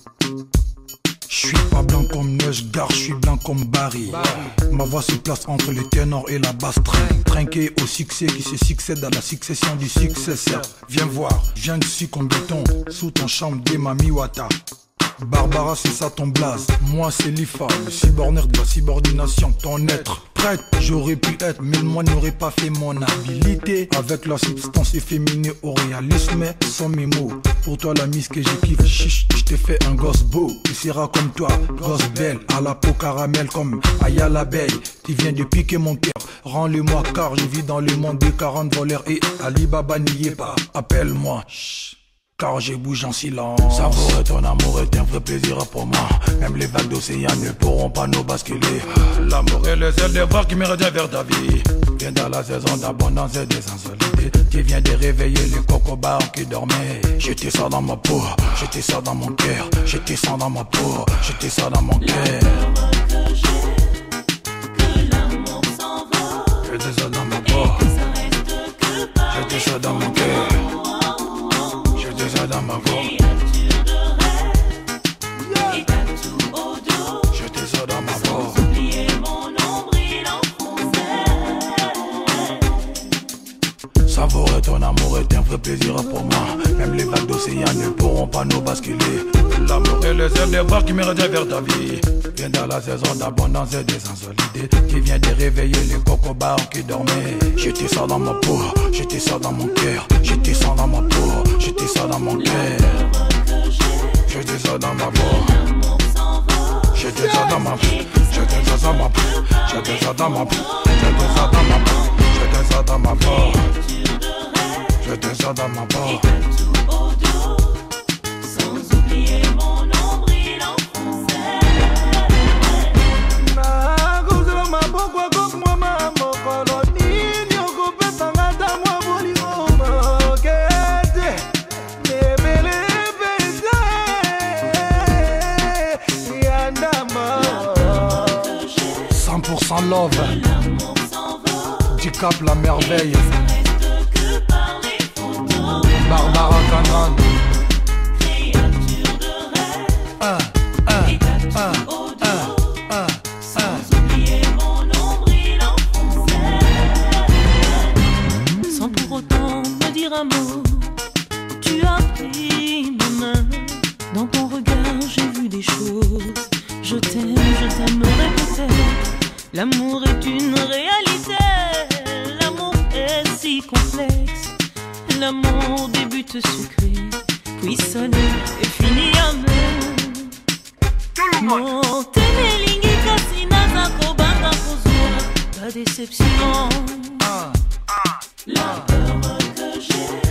J'suis pas blanc comme neige, gare, j'suis blanc comme Barry. Ma voix se place entre le ténor et la basse. Trinqué au succès qui se succède à la succession du successeur. Viens voir, viens dessus comme béton, sous ton chambre des Mamiwata. Barbara, c'est ça ton blaze. Moi c'est l'IFA, le cyborner de la subordination. Ton être prête, j'aurais pu être, mais moi n'aurais pas fait mon habilité. Avec la substance efféminée au réalisme, sans mes mots. Pour toi la miss que j'ai kiffe, chiche, j't'ai fait un gosse beau. Tu seras comme toi, gosse belle, à la peau caramel comme Aya l'abeille. Tu viens de piquer mon cœur, rends-le-moi car je vis dans le monde des 40 voleurs et Alibaba n'y est pas. Appelle-moi, car je bouge en silence. Savourer ton amour est un vrai plaisir pour moi. Même les vagues d'océan ne pourront pas nous basculer. L'amour est le seul devoir qui me retient vers ta vie. Viens dans la saison d'abondance et des insolités. Tu viens de réveiller les cocobars qui dormaient. Je te sors dans ma peau, je te sors dans mon cœur. Je te sors dans ma peau, je te sors dans mon cœur. Que l'amour s'en va. Je te sors dans ma peau, je te sors dans mon cœur. Dans ma voix, Créature de rêve, et tatou au dos. je te sors dans ma voix. Sans oublier mon nombril enfoncé. Savourer ton amour est un vrai plaisir pour moi. Même les vagues d'océan ne pourront pas nous basculer. L'amour est le seul devoir qui me retient vers ta vie. Viens dans la saison d'abondance et des insolités. Tu viens de réveiller les cocobars qui dormaient. Je te sors dans ma peau, je te sors dans mon cœur. Je te sors dans ma peau, je te sors dans mon cœur. Je te sors dans ma voix, L'amour s'en va. je te sors dans ma vie. Je te sors dans ma vie, je te sors dans ma vie. Je te sors dans ma vie, je te sors dans ma voix. Créature de rêve, Je te sors dans ma et voix. tatou au dos. Sans oublier mon nombril enfoncé. Love, L'amour s'en va. du Cap la merveille, Reste que par les photos. Barbara Canon. Créature de rêve, et tatou au dos. Sans oublier mon nombril enfoncé. Sans pour autant me dire un mot, tu as pris ma main. Dans ton regard j'ai vu des choses. Je t'aimerai peut-être. L'amour est une réalité. L'amour est si complexe. L'amour débute sucré, puis salé et finit amer. Mon ténélingi kasina zakobanga kozwa. La déception, la peur que j'ai.